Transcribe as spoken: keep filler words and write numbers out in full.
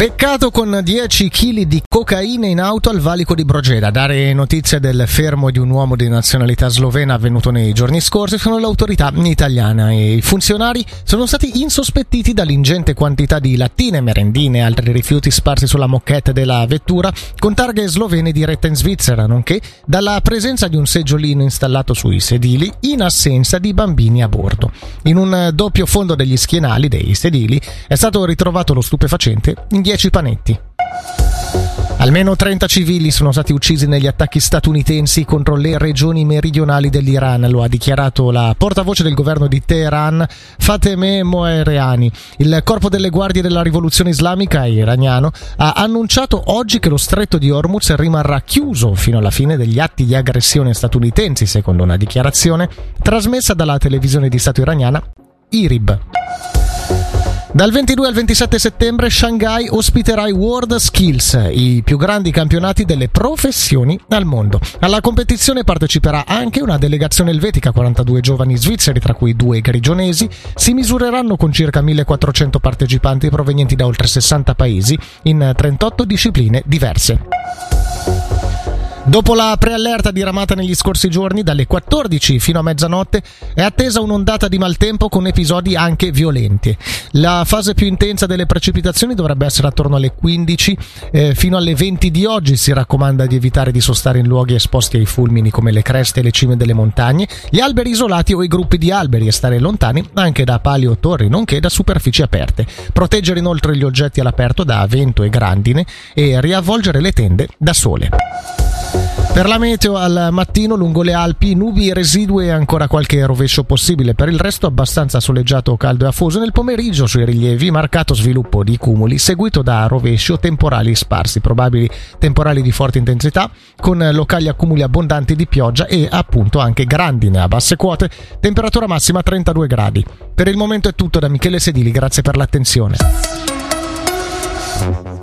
Beccato con dieci chili di cocaina in auto al valico di Brogeda. Dare notizia del fermo di un uomo di nazionalità slovena avvenuto nei giorni scorsi sono l'autorità italiana e i funzionari sono stati insospettiti dall'ingente quantità di lattine, merendine e altri rifiuti sparsi sulla moquette della vettura con targhe slovene dirette in Svizzera, nonché dalla presenza di un seggiolino installato sui sedili in assenza di bambini a bordo. In un doppio fondo degli schienali dei sedili è stato ritrovato lo stupefacente in dieci panetti. Almeno trenta civili sono stati uccisi negli attacchi statunitensi contro le regioni meridionali dell'Iran, lo ha dichiarato la portavoce del governo di Teheran, Fatemeh Moareani. Il corpo delle guardie della rivoluzione islamica iraniano ha annunciato oggi che lo stretto di Hormuz rimarrà chiuso fino alla fine degli atti di aggressione statunitensi, secondo una dichiarazione trasmessa dalla televisione di Stato iraniana I R I B. Dal ventidue al ventisette settembre Shanghai ospiterà i World Skills, i più grandi campionati delle professioni al mondo. Alla competizione parteciperà anche una delegazione elvetica, quarantadue giovani svizzeri, tra cui due grigionesi, si misureranno con circa millequattrocento partecipanti provenienti da oltre sessanta paesi in trentotto discipline diverse. Dopo la preallerta diramata negli scorsi giorni, dalle quattordici fino a mezzanotte è attesa un'ondata di maltempo con episodi anche violenti. La fase più intensa delle precipitazioni dovrebbe essere attorno alle quindici eh, fino alle venti di oggi. Si raccomanda di evitare di sostare in luoghi esposti ai fulmini come le creste e le cime delle montagne, gli alberi isolati o i gruppi di alberi e stare lontani anche da pali o torri, nonché da superfici aperte. Proteggere inoltre gli oggetti all'aperto da vento e grandine e riavvolgere le tende da sole. Per la meteo al mattino lungo le Alpi nubi residue e ancora qualche rovescio possibile, per il resto abbastanza soleggiato, caldo e afoso. Nel pomeriggio sui rilievi marcato sviluppo di cumuli seguito da rovescio, temporali sparsi, probabili temporali di forte intensità con locali accumuli abbondanti di pioggia e appunto anche grandine a basse quote, temperatura massima trentadue gradi. Per il momento è tutto da Michele Sedili, grazie per l'attenzione.